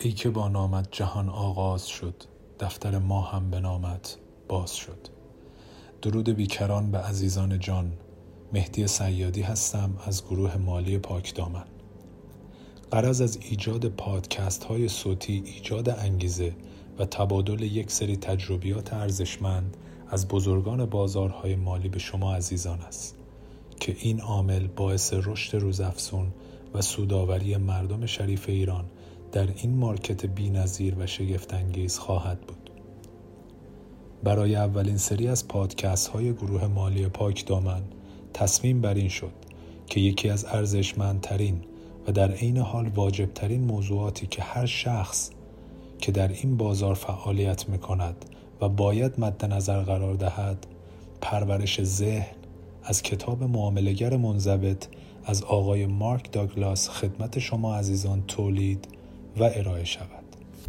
ای که با نامت جهان آغاز شد، دفتر ما هم به نامت باز شد. درود بیکران به عزیزان جان. مهدی صیادی هستم از گروه مالی پاکدامن. غرض از ایجاد پادکست های صوتی ایجاد انگیزه و تبادل یک سری تجربیات ارزشمند از بزرگان بازارهای مالی به شما عزیزان است که این عامل باعث رشد روزافزون و سودآوری مردم شریف ایران در این مارکت بی‌نظیر و شگفت‌انگیز خواهد بود. برای اولین سری از پادکست های گروه مالی پاکدامن تصمیم بر این شد که یکی از ارزشمندترین و در عین حال واجبترین موضوعاتی که هر شخص که در این بازار فعالیت می‌کند و باید مد نظر قرار دهد، پرورش ذهن از کتاب معامله‌گر منضبط از آقای مارک داگلاس خدمت شما عزیزان تولید و ارائه شود.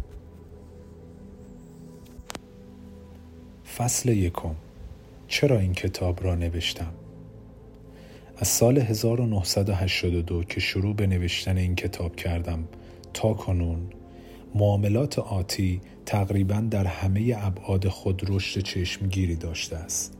فصل 1. چرا این کتاب را نوشتم؟ از سال 1982 که شروع به نوشتن این کتاب کردم تا کنون، معاملات آتی تقریباً در همه ابعاد خود رشد چشمگیری داشته است.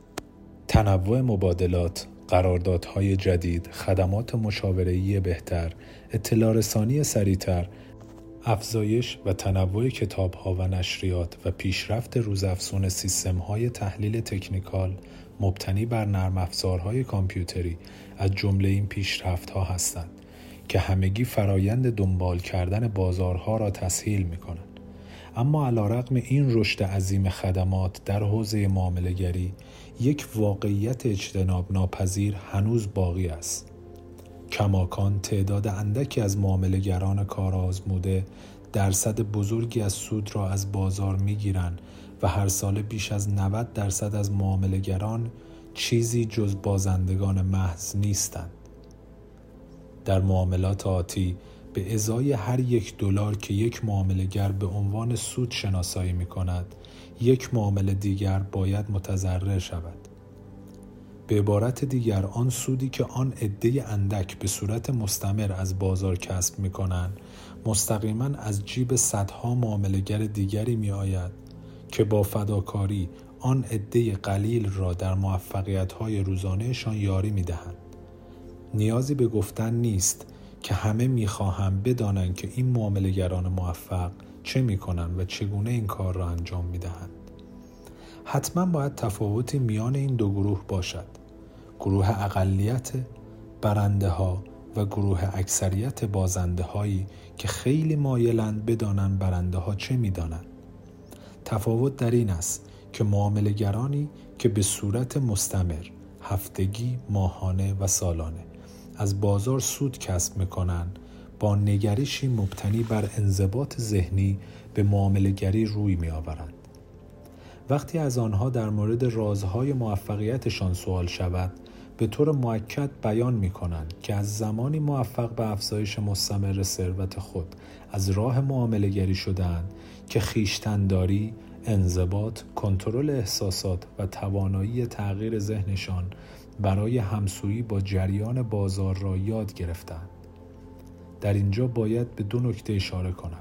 تنوع مبادلات، قراردادهای جدید، خدمات مشاوره‌ای بهتر، اطلاع رسانی سریعتر، افزایش و تنوع کتاب‌ها و نشریات و پیشرفت روزافزون سیستم‌های تحلیل تکنیکال مبتنی بر نرم افزارهای کامپیوتری از جمله این پیشرفت‌ها هستند که همگی فرایند دنبال کردن بازارها را تسهیل می‌کنند. اما علیرغم این رشد عظیم خدمات در حوزه معامله‌گری، یک واقعیت اجتناب ناپذیر هنوز باقی است. کماکان تعداد اندکی از معامله‌گران کارآزموده درصد بزرگی از سود را از بازار می‌گیرند و هر سال بیش از 90% از معامله‌گران چیزی جز بازندگان محض نیستند. در معاملات آتی به ازای هر $1 که یک معامله‌گر به عنوان سود شناسایی می‌کند، یک معامله دیگر باید متضرر شود. به عبارت دیگر، آن سودی که آن عده اندک به صورت مستمر از بازار کسب می‌کنند، مستقیماً از جیب صدها معامله‌گر دیگری می‌آید که با فداکاری آن عده قلیل را در موفقیت‌های روزانه‌شان یاری می‌دهند. نیازی به گفتن نیست که همه می‌خواهند بدانند که این معامله‌گران موفق چه می‌کنند و چگونه این کار را انجام می‌دهند. حتما باید تفاوتی میان این دو گروه باشد. گروه اقلیت برنده ها و گروه اکثریت بازنده هایی که خیلی مایلند بدانند برنده ها چه می‌دانند. تفاوت در این است که معامله‌گرانی که به صورت مستمر، هفتگی، ماهانه و سالانه از بازار سود کسب می‌کنند، با نگرشی مبتنی بر انضباط ذهنی به معامله‌گری روی می‌آورند. وقتی از آنها در مورد رازهای موفقیتشان سوال شود، به طور مؤکد بیان می‌کنند که از زمانی موفق به افزایش مستمر ثروت خود از راه معامله‌گری شدند که خویشتن‌داری، انضباط، کنترل احساسات و توانایی تغییر ذهنشان برای همسویی با جریان بازار را یاد گرفتند. در اینجا باید به 2 نکته اشاره کنم.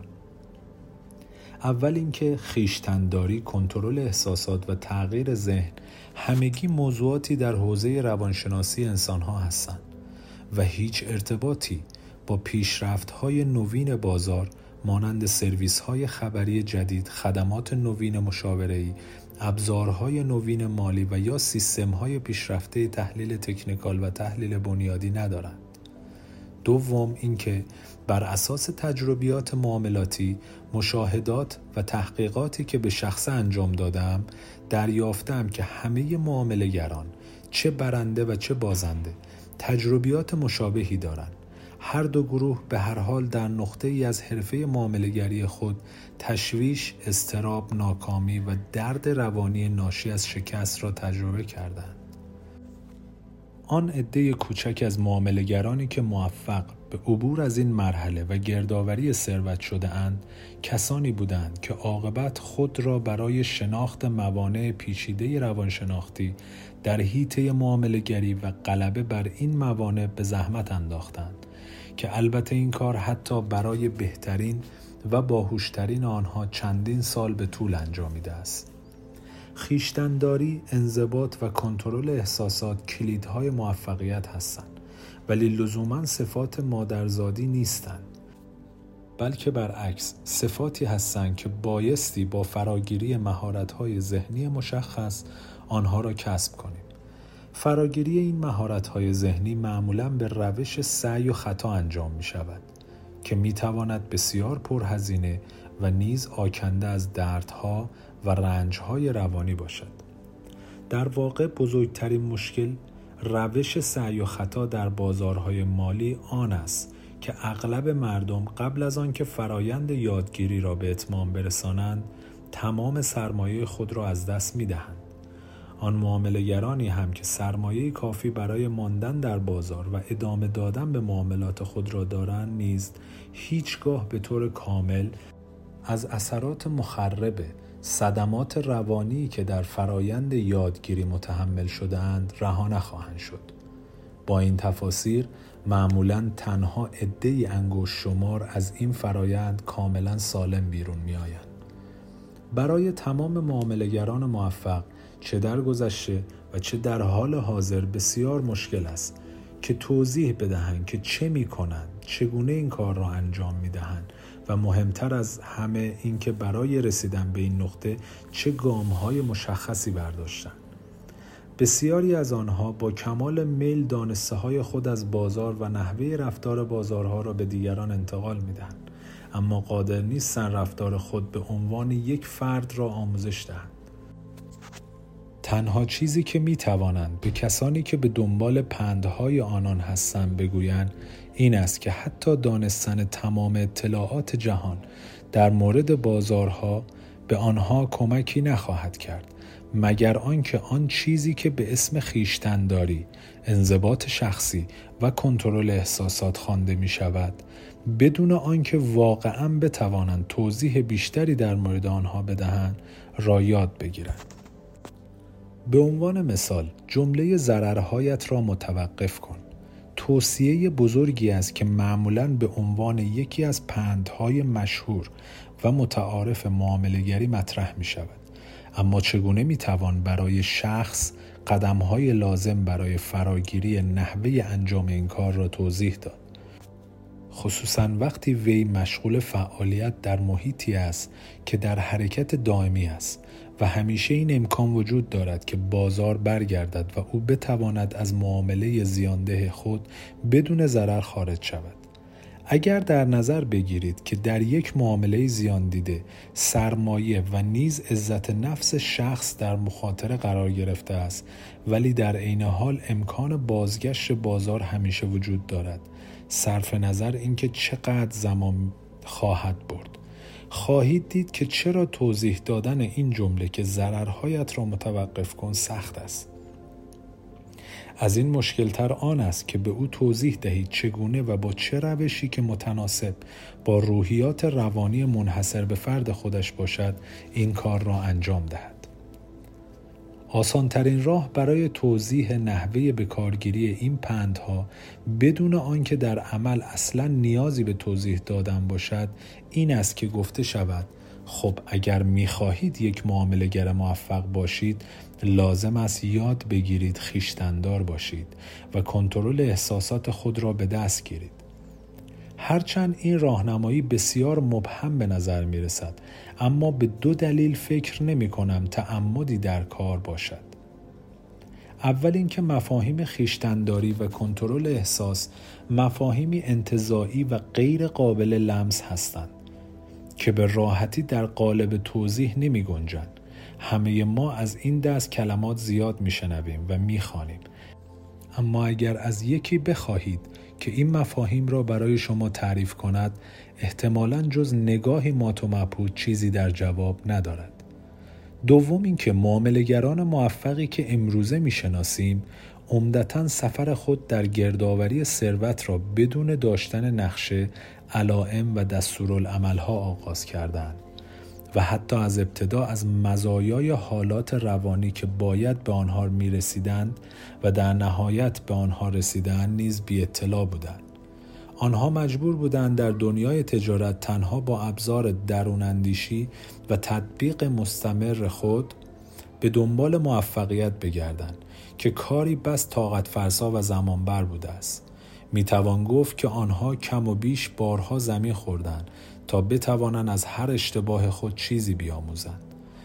اول اینکه خویشتن‌داری، کنترل احساسات و تغییر ذهن همگی موضوعاتی در حوزه روانشناسی انسان‌ها هستند و هیچ ارتباطی با پیشرفت‌های نوین بازار مانند سرویس‌های خبری جدید، خدمات نوین مشاوره‌ای، ابزارهای نوین مالی و یا سیستم‌های پیشرفته تحلیل تکنیکال و تحلیل بنیادی ندارند. دوم اینکه بر اساس تجربیات معاملاتی، مشاهدات و تحقیقاتی که به شخصه انجام دادم، دریافتم که همه معامله‌گران، چه برنده و چه بازنده، تجربیات مشابهی دارند. هر دو گروه به هر حال در نقطه‌ای از حرفه معامله‌گری خود تشویش، اضطراب، ناکامی و درد روانی ناشی از شکست را تجربه کردند. آن عده کوچک از معامله‌گرانی که موفق به عبور از این مرحله و گردآوری ثروت شده اند، کسانی بودند که عاقبت خود را برای شناخت موانع پیچیده روانشناختی در حیطه معامله‌گری و غلبه بر این موانع به زحمت انداختند که البته این کار حتی برای بهترین و باهوشترین آنها چندین سال به طول انجامیده است. خویشتن‌داری، انضباط و کنترل احساسات کلیدهای موفقیت هستند، ولی لزوماً صفات مادرزادی نیستند، بلکه برعکس صفاتی هستند که بایستی با فراگیری مهارت‌های ذهنی مشخص آنها را کسب کنیم. فراگیری این مهارت‌های ذهنی معمولاً به روش سعی و خطا انجام می‌شود که می‌تواند بسیار پرهزینه و نیز آکنده از دردها و رنج‌های روانی باشد. در واقع بزرگترین مشکل روش سعی و خطا در بازارهای مالی آن است که اغلب مردم قبل از آن که فرایند یادگیری را به اتمام برسانند تمام سرمایه خود را از دست می‌دهند. آن معامله‌گرانی هم که سرمایه کافی برای ماندن در بازار و ادامه دادن به معاملات خود را دارند نیز هیچگاه به طور کامل از اثرات مخرب صدمات روانی که در فرایند یادگیری متحمل شده‌اند رها نخواهند شد. با این تفاسیر معمولاً تنها عده‌ای انگشت شمار از این فرایند کاملاً سالم بیرون می‌آیند. برای تمام معامله‌گران موفق چه در گذشته و چه در حال حاضر بسیار مشکل است که توضیح بدهند که چه می‌کنند، چگونه این کار را انجام می‌دهند و مهمتر از همه این که برای رسیدن به این نقطه چه گام‌های مشخصی برداشتند. بسیاری از آنها با کمال میل دانسته‌های خود از بازار و نحوه رفتار بازارها را به دیگران انتقال می‌دهند، اما قادر نیستند رفتار خود به عنوان یک فرد را آموزش دهند. تنها چیزی که می‌توانند به کسانی که به دنبال پندهای آنان هستند بگویند این است که حتی دانستن تمام اطلاعات جهان در مورد بازارها به آنها کمکی نخواهد کرد مگر آنکه آن چیزی که به اسم خویشتن‌داری، انضباط شخصی و کنترل احساسات خوانده می شود بدون آنکه واقعاً بتوانند توضیح بیشتری در مورد آنها بدهند را یاد بگیرند. به عنوان مثال جمله ضررهایت را متوقف کن توصیه بزرگی است که معمولاً به عنوان یکی از پندهای مشهور و متعارف معامله‌گری مطرح می شود. اما چگونه می توان برای شخص قدم‌های لازم برای فراگیری نحوه انجام این کار را توضیح داد؟ خصوصاً وقتی وی مشغول فعالیت در محیطی است که در حرکت دائمی است و همیشه این امکان وجود دارد که بازار برگردد و او بتواند از معامله زیانده خود بدون ضرر خارج شود. اگر در نظر بگیرید که در یک معامله زیان دیده سرمایه و نیز عزت نفس شخص در مخاطره قرار گرفته است ولی در عین حال امکان بازگشت بازار همیشه وجود دارد، صرف نظر اینکه چقدر زمان خواهد برد، خواهید دید که چرا توضیح دادن این جمله که ضررهایت را متوقف کن سخت است. از این مشکلتر آن است که به او توضیح دهید چگونه و با چه روشی که متناسب با روحیات روانی منحصر به فرد خودش باشد این کار را انجام دهد. آسانترین راه برای توضیح نحوه بکارگیری این پندها بدون آنکه در عمل اصلا نیازی به توضیح دادن باشد این است که گفته شود خب اگر می‌خواهید یک معامله‌گر موفق باشید لازم است یاد بگیرید خویشتن‌دار باشید و کنترل احساسات خود را به دست گیرید. هرچند این راهنمایی بسیار مبهم به نظر می رسد اما به دو دلیل فکر نمی کنم تعمدی در کار باشد. اول اینکه مفاهیم خویشتن‌داری و کنترل احساس مفاهیمی انتزاعی و غیر قابل لمس هستند که به راحتی در قالب توضیح نمی گنجند. همه ما از این دست کلمات زیاد می شنویم و می خوانیم، اما اگر از یکی بخواهید که این مفاهیم را برای شما تعریف کند احتمالاً جز نگاهی مات و مبهوت چیزی در جواب ندارد. دوم اینکه معامله‌گران موفقی که امروزه می‌شناسیم عمدتاً سفر خود در گردآوری ثروت را بدون داشتن نقشه، علائم و دستورالعمل‌ها آغاز کردند و حتی از ابتدا از مزایای حالات روانی که باید به آنها می‌رسیدند و در نهایت به آنها رسیدند نیز بی اطلاع بودند. آنها مجبور بودند در دنیای تجارت تنها با ابزار درون‌اندیشی و تطبیق مستمر خود به دنبال موفقیت بگردند که کاری بس طاقت فرسا و زمانبر بوده است. میتوان گفت که آنها کم و بیش بارها زمین خوردند تا بتوانند از هر اشتباه خود چیزی بیاموزند.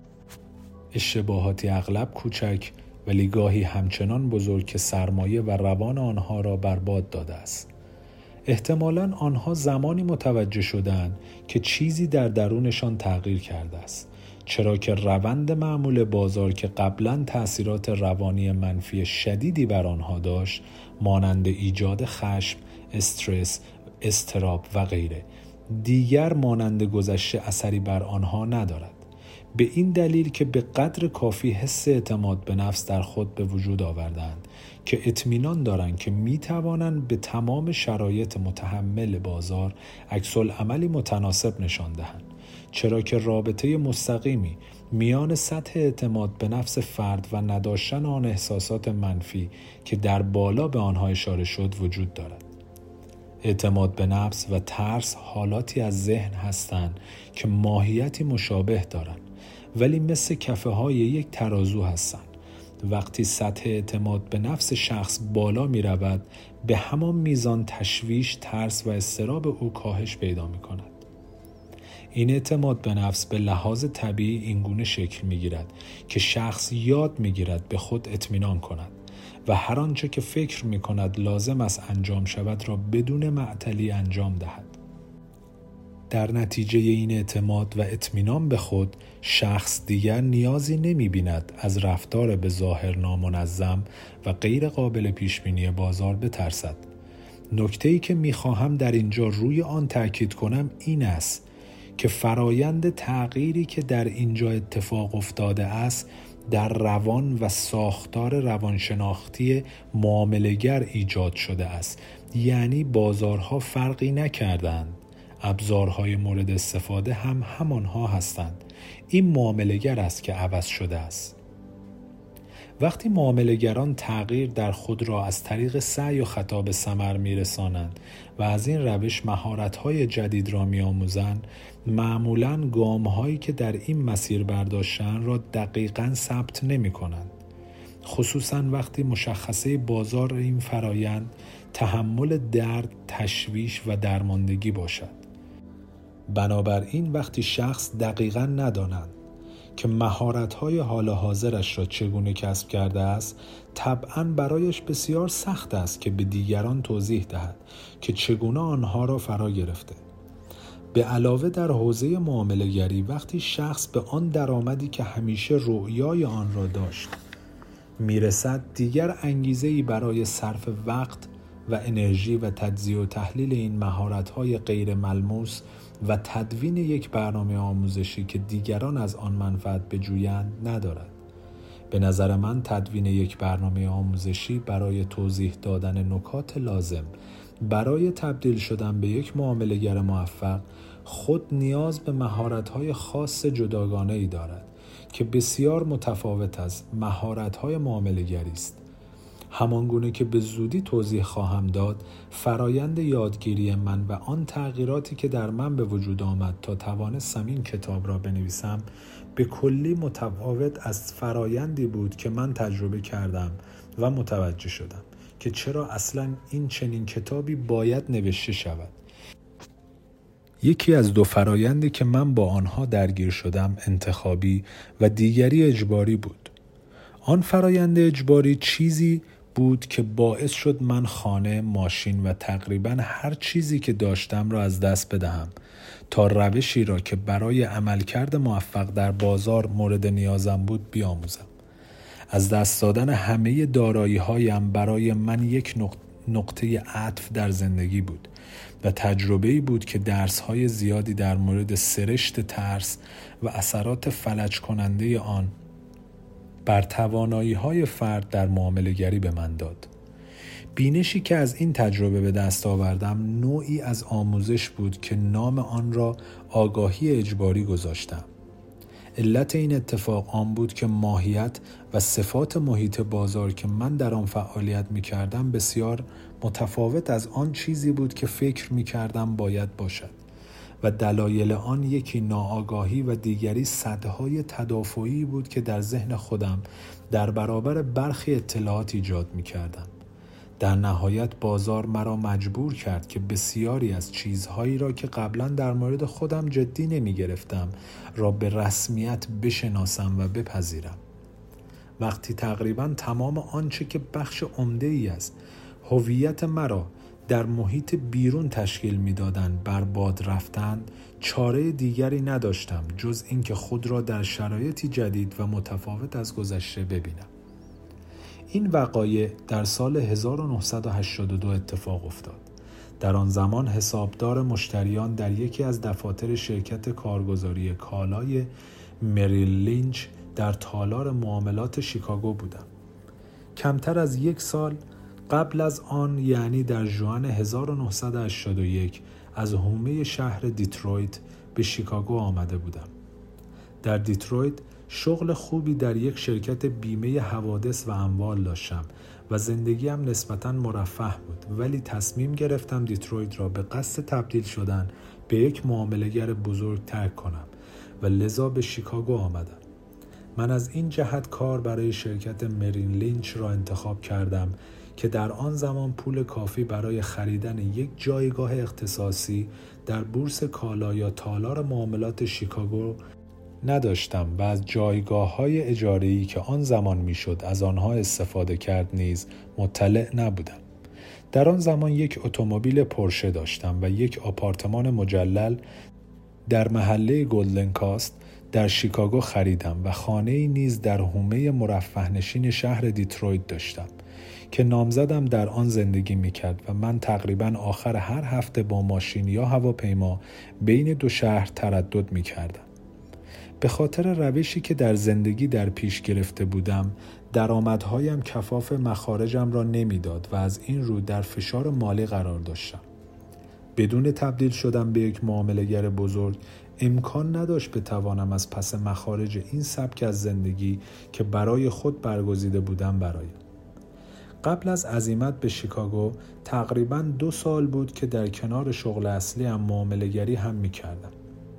اشتباهاتی اغلب کوچک ولی گاهی همچنان بزرگ که سرمایه و روان آنها را برباد داده است. احتمالاً آنها زمانی متوجه شدند که چیزی در درونشان تغییر کرده است، چرا که روند معمول بازار که قبلاً تأثیرات روانی منفی شدیدی بر آنها داشت، مانند ایجاد خشم، استرس، اضطراب و غیره، دیگر مانند گذشته اثری بر آنها ندارد. به این دلیل که به قدر کافی حس اعتماد به نفس در خود به وجود آوردند که اطمینان دارند که می توانند به تمام شرایط متحمل بازار عکس‌العملی متناسب نشان دهند، چرا که رابطه مستقیمی میان سطح اعتماد به نفس فرد و نداشتن آن احساسات منفی که در بالا به آنها اشاره شد وجود دارد. اعتماد به نفس و ترس حالاتی از ذهن هستند که ماهیتی مشابه دارند ولی مثل کفه های یک ترازو هستند. وقتی سطح اعتماد به نفس شخص بالا می رود، به همان میزان تشویش، ترس و اضطراب او کاهش پیدا می کند. این اعتماد به نفس به لحاظ طبیعی اینگونه شکل می گیرد که شخص یاد می گیرد به خود اطمینان کند و هر آنچه که فکر می کند لازم است انجام شود را بدون معطلی انجام دهد. در نتیجه این اعتماد و اطمینان به خود، شخص دیگر نیازی نمی بیند از رفتار به ظاهر نامنظم و غیر قابل پیش بینی بازار بترسد. نکته‌ای که می خواهم در اینجا روی آن تأکید کنم این است که فرایند تغییری که در اینجا اتفاق افتاده است در روان و ساختار روانشناختی معامله‌گر ایجاد شده است. یعنی بازارها فرقی نکردند، ابزارهای مورد استفاده هم همانها هستند. این معامله‌گر است که عوض شده است. وقتی معامله‌گران تغییر در خود را از طریق سعی و خطا به ثمر می‌رسانند و از این روش مهارت‌های جدید را می‌آموزند، معمولاً گام‌هایی که در این مسیر برداشتن را دقیقاً ثبت نمی‌کنند. خصوصاً وقتی مشخصه بازار این فرایند تحمل درد، تشویش و درماندگی باشد. بنابراین وقتی شخص دقیقاً نداند که مهارت‌های حال حاضرش را چگونه کسب کرده است، طبعاً برایش بسیار سخت است که به دیگران توضیح دهد که چگونه آنها را فرا گرفته. به علاوه در حوزه معامله‌گری وقتی شخص به آن درآمدی که همیشه رؤیای آن را داشت میرسد، دیگر انگیزه‌ای برای صرف وقت و انرژی و تجزیه و تحلیل این مهارت‌های غیر ملموس و تدوین یک برنامه آموزشی که دیگران از آن منفعت بجویند ندارد. به نظر من تدوین یک برنامه آموزشی برای توضیح دادن نکات لازم برای تبدیل شدن به یک معامله‌گر موفق خود نیاز به مهارت‌های خاص جداگانه‌ای دارد که بسیار متفاوت از مهارت‌های معامله‌گری است. همانگونه که به زودی توضیح خواهم داد، فرایند یادگیری من و آن تغییراتی که در من به وجود آمد تا توانستم این کتاب را بنویسم به کلی متفاوت از فرایندی بود که من تجربه کردم و متوجه شدم که چرا اصلاً این چنین کتابی باید نوشته شود. یکی از دو فرایندی که من با آنها درگیر شدم انتخابی و دیگری اجباری بود. آن فرایند اجباری چیزی بود که باعث شد من خانه، ماشین و تقریباً هر چیزی که داشتم را از دست بدهم تا روشی را که برای عملکرد موفق در بازار مورد نیازم بود بیاموزم. از دست دادن همه دارایی‌هایم برای من یک نقطه عطف در زندگی بود و تجربه‌ای بود که درس‌های زیادی در مورد سرشت ترس و اثرات فلج کننده آن بر توانایی‌های فرد در معامله‌گری به من داد. بینشی که از این تجربه به دست آوردم نوعی از آموزش بود که نام آن را آگاهی اجباری گذاشتم. علت این اتفاق آن بود که ماهیت و صفات محیط بازار که من در آن فعالیت می‌کردم بسیار متفاوت از آن چیزی بود که فکر می‌کردم باید باشد و دلایل آن یکی ناآگاهی و دیگری سدهای تدافعی بود که در ذهن خودم در برابر برخی اطلاعات ایجاد می‌کردم. در نهایت بازار مرا مجبور کرد که بسیاری از چیزهایی را که قبلا در مورد خودم جدی نمی گرفتم را به رسمیت بشناسم و بپذیرم. وقتی تقریبا تمام آنچه که بخش عمده‌ای از هویت مرا در محیط بیرون تشکیل می‌دادند برباد رفتند، چاره دیگری نداشتم جز اینکه خود را در شرایطی جدید و متفاوت از گذشته ببینم. این وقایع در سال 1982 اتفاق افتاد. در آن زمان حسابدار مشتریان در یکی از دفاتر شرکت کارگزاری کالای مریل لینچ در تالار معاملات شیکاگو بودم. کمتر از 1 سال قبل از آن، یعنی در ژوئن 1981، از حومه شهر دیترویت به شیکاگو آمده بودم. در دیترویت شغل خوبی در یک شرکت بیمه حوادث و اموال داشتم و زندگیم نسبتاً مرفه بود، ولی تصمیم گرفتم دیترویت را به قصد تبدیل شدن به یک معامله‌گر بزرگ ترک کنم و لذا به شیکاگو آمدم. من از این جهت کار برای شرکت مریل لینچ را انتخاب کردم که در آن زمان پول کافی برای خریدن یک جایگاه اختصاصی در بورس کالا یا تالار معاملات شیکاگو نداشتم و از جایگاه‌های اجاره‌ای که آن زمان میشد از آنها استفاده کرد نیز مطلع نبودم. در آن زمان یک اتومبیل پورشه داشتم و یک آپارتمان مجلل در محله گلدن کاست در شیکاگو خریدم و خانه‌ای نیز در حومه مرفه‌نشین شهر دیترویت داشتم که نامزدم در آن زندگی می‌کرد و من تقریباً آخر هر هفته با ماشین یا هواپیما بین 2 شهر تردد می‌کردم. به خاطر روشی که در زندگی در پیش گرفته بودم، درآمدهایم کفاف مخارجم را نمیداد و از این رو در فشار مالی قرار داشتم. بدون تبدیل شدن به یک معامله‌گر بزرگ، امکان نداشت بتوانم از پس مخارج این سبک از زندگی که برای خود برگزیده بودم برایم. قبل از عزیمت به شیکاگو تقریباً 2 سال بود که در کنار شغل اصلیم معامله‌گری هم می‌کردم.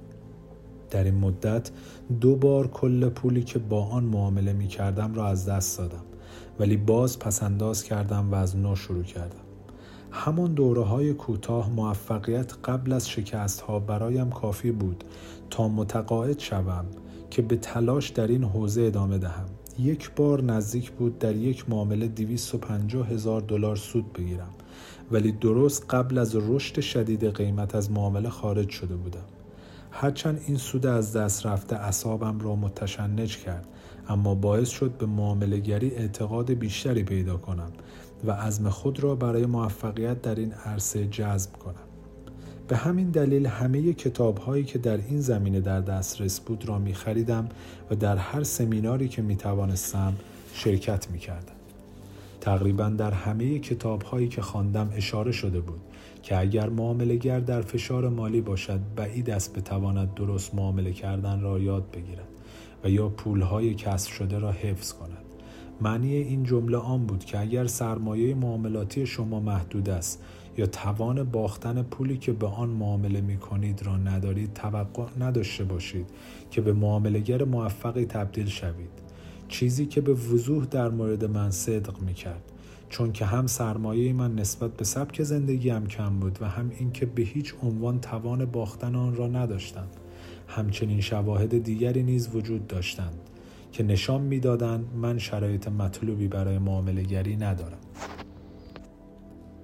در این مدت 2 بار کل پولی که با آن معامله می کردم را از دست دادم، ولی باز پسنداز کردم و از نو شروع کردم. همان دوره‌های کوتاه موفقیت قبل از شکست‌ها برایم کافی بود تا متقاعد شوم که به تلاش در این حوزه ادامه دهم. 1 بار نزدیک بود در یک معامله $250,000 سود بگیرم، ولی درست قبل از رشد شدید قیمت از معامله خارج شده بودم. هرچند این سود از دست رفته اعصابم را متشنج کرد، اما باعث شد به معامله‌گری اعتقاد بیشتری پیدا کنم و عزم خود را برای موفقیت در این عرصه جذب کنم. به همین دلیل همه کتاب‌هایی که در این زمینه در دسترس بود را می‌خریدم و در هر سمیناری که می‌توانستم شرکت می‌کردم. تقریباً در همه کتاب‌هایی که خواندم اشاره شده بود که اگر معامله‌گر در فشار مالی باشد، بعید است بتواند درست معامله کردن را یاد بگیرد و یا پول‌های کسب شده را حفظ کند. معنی این جمله آن بود که اگر سرمایه معاملاتی شما محدود است یا توان باختن پولی که به آن معامله می‌کنید را ندارید، توقع نداشته باشید که به معامله‌گر موفقی تبدیل شوید. چیزی که به وضوح در مورد من صدق می‌کرد، چون که هم سرمایه من نسبت به سبک زندگیم کم بود و هم اینکه به هیچ عنوان توان باختن آن را نداشتم. همچنین شواهد دیگری نیز وجود داشتند که نشان می‌دادند من شرایط مطلوبی برای معامله‌گری ندارم.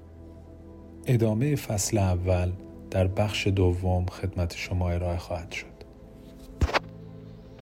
ادامه فصل اول در بخش دوم خدمت شما ارائه خواهد شد.